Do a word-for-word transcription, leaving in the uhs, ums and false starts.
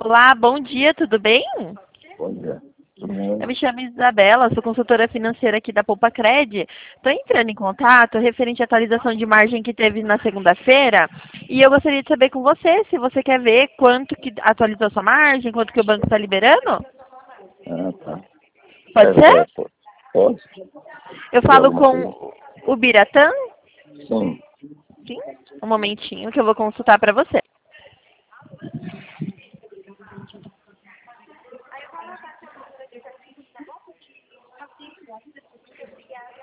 Olá, bom dia, tudo bem? Bom dia. Tudo bem? Eu me chamo Isabela, sou consultora financeira aqui da Poupa Cred. Estou entrando em contato referente à atualização de margem que teve na segunda-feira e eu gostaria de saber com você se você quer ver quanto que atualizou a sua margem, quanto que o banco está liberando. Ah, tá. Pode É, ser? é, pô, pode? Eu Tem falo alguma coisa? com o Biratã. Sim. Sim, um momentinho que eu vou consultar para você.